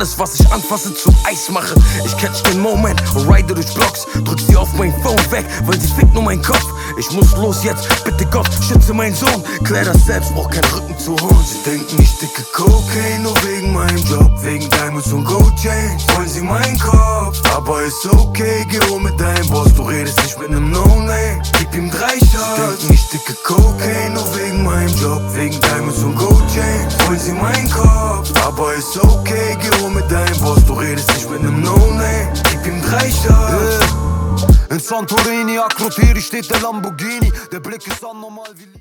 alles, was ich anfasse, zu Eis mache. Ich catch den Moment und ride durch Blocks. Drück sie auf mein Phone weg, weil sie fickt nur meinen Kopf. Ich muss los jetzt, bitte Gott, schütze meinen Sohn. Klär das selbst, brauch keinen Rücken zu holen. Sie denken, ich dicke Cocaine, nur wegen meinem Job. Wegen Diamonds und Gold Chains wollen sie meinen Kopf. Aber ist okay, geh um mit deinem Boss. Du redest nicht mit nem No-Name, gib ihm 3 Shots. Sie denken, ich dicke Cocaine, nur wegen meinem Job. Wegen Diamonds und Gold Chains wollen sie meinen Kopf. Aber ist okay, geh um mit deinem Boss. Du redest nicht mit nem No-Name, gib ihm 3 Shots. In Santorini, Akrotiri steht der Lamborghini. Der Blick ist anormal wie